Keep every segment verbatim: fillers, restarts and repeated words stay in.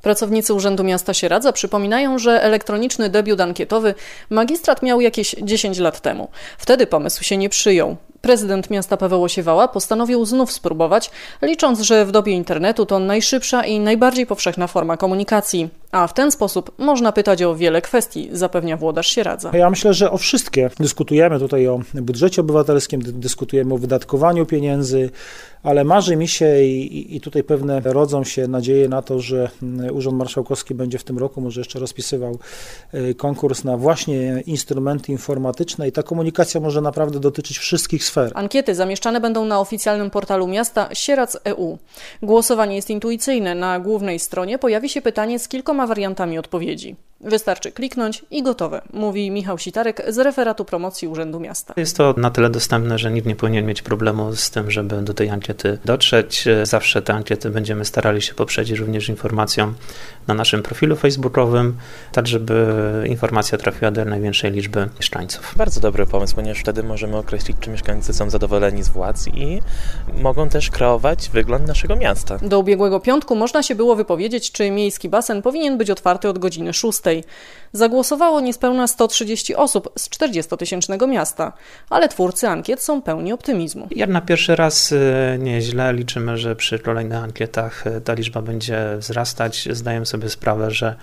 Pracownicy Urzędu Miasta Sieradza przypominają, że elektroniczny debiut ankietowy magistrat miał jakieś dziesięć lat temu. Wtedy pomysł się nie przyjął. Prezydent miasta Paweł Osiewała postanowił znów spróbować, licząc, że w dobie internetu to najszybsza i najbardziej powszechna forma komunikacji. A w ten sposób można pytać o wiele kwestii, zapewnia włodarz Sieradza. Ja myślę, że o wszystkie. Dyskutujemy tutaj o budżecie obywatelskim, dyskutujemy o wydatkowaniu pieniędzy, ale marzy mi się i, i tutaj pewne rodzą się nadzieje na to, że Urząd Marszałkowski będzie w tym roku może jeszcze rozpisywał konkurs na właśnie instrumenty informatyczne i ta komunikacja może naprawdę dotyczyć wszystkich sfer. Ankiety zamieszczane będą na oficjalnym portalu miasta Sieradz kropka e u. Głosowanie jest intuicyjne. Na głównej stronie pojawi się pytanie z kilkoma wariantami odpowiedzi. Wystarczy kliknąć i gotowe, mówi Michał Sitarek z referatu promocji Urzędu Miasta. Jest to na tyle dostępne, że nikt nie powinien mieć problemu z tym, żeby do tej ankiety dotrzeć. Zawsze te ankiety będziemy starali się poprzedzić również informacją na naszym profilu facebookowym, tak żeby informacja trafiła do największej liczby mieszkańców. Bardzo dobry pomysł, ponieważ wtedy możemy określić, czy mieszkańcy są zadowoleni z władz i mogą też kreować wygląd naszego miasta. Do ubiegłego piątku można się było wypowiedzieć, czy miejski basen powinien być otwarty od godziny szóstej. Zagłosowało niespełna sto trzydzieści osób z czterdziestotysięcznego miasta, ale twórcy ankiet są pełni optymizmu. Jak na pierwszy raz nieźle, liczymy, że przy kolejnych ankietach ta liczba będzie wzrastać. Zdajemy sobie sprawę, że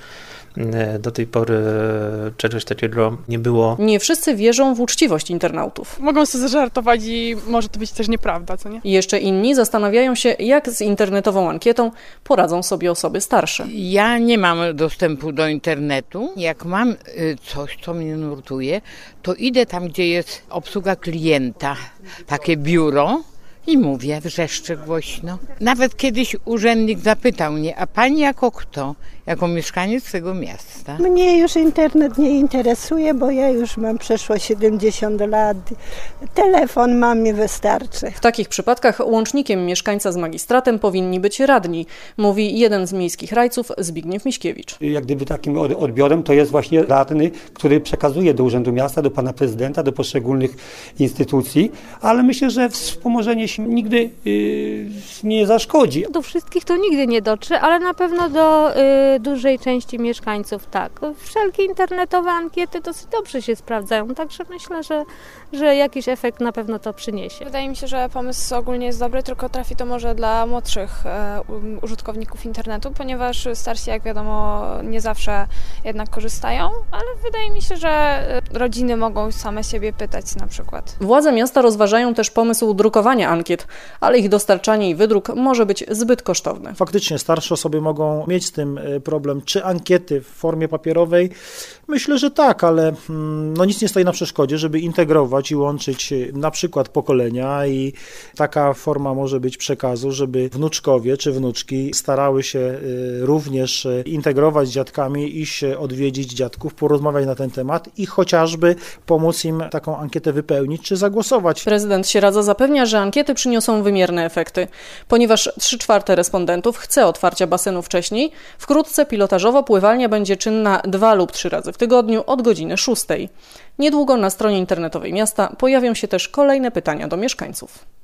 do tej pory czegoś takiego nie było. Nie wszyscy wierzą w uczciwość internautów. Mogą sobie zażartować i może to być też nieprawda, co nie? Jeszcze inni zastanawiają się, jak z internetową ankietą poradzą sobie osoby starsze. Ja nie mam dostępu do internetu. Jak mam coś, co mnie nurtuje, to idę tam, gdzie jest obsługa klienta, takie biuro. I mówię, wrzeszczę głośno. Nawet kiedyś urzędnik zapytał mnie, a pani jako kto? Jako mieszkaniec tego miasta. Mnie już internet nie interesuje, bo ja już mam przeszło siedemdziesiąt lat. Telefon mam i wystarczy. W takich przypadkach łącznikiem mieszkańca z magistratem powinni być radni, mówi jeden z miejskich rajców Zbigniew Miśkiewicz. Jak gdyby takim odbiorem to jest właśnie radny, który przekazuje do Urzędu Miasta, do pana prezydenta, do poszczególnych instytucji, ale myślę, że wspomożenie się nigdy yy, nie zaszkodzi. Do wszystkich to nigdy nie dotrze, ale na pewno do yy, dużej części mieszkańców tak. Wszelkie internetowe ankiety dosyć dobrze się sprawdzają, także myślę, że, że jakiś efekt na pewno to przyniesie. Wydaje mi się, że pomysł ogólnie jest dobry, tylko trafi to może dla młodszych e, użytkowników internetu, ponieważ starsi, jak wiadomo, nie zawsze jednak korzystają, ale wydaje mi się, że rodziny mogą same siebie pytać na przykład. Władze miasta rozważają też pomysł drukowania ankiet, ale ich dostarczanie i wydruk może być zbyt kosztowne. Faktycznie starsze osoby mogą mieć z tym problem. Czy ankiety w formie papierowej? Myślę, że tak, ale no nic nie stoi na przeszkodzie, żeby integrować i łączyć na przykład pokolenia i taka forma może być przekazu, żeby wnuczkowie czy wnuczki starały się również integrować z dziadkami, iść odwiedzić dziadków, porozmawiać na ten temat i chociażby pomóc im taką ankietę wypełnić czy zagłosować. Prezydent Sieradza zapewnia, że ankiety przyniosą wymierne efekty. Ponieważ trzy czwarte respondentów chce otwarcia basenu wcześniej, wkrótce pilotażowo pływalnia będzie czynna dwa lub trzy razy w tygodniu od godziny szóstej. Niedługo na stronie internetowej miasta pojawią się też kolejne pytania do mieszkańców.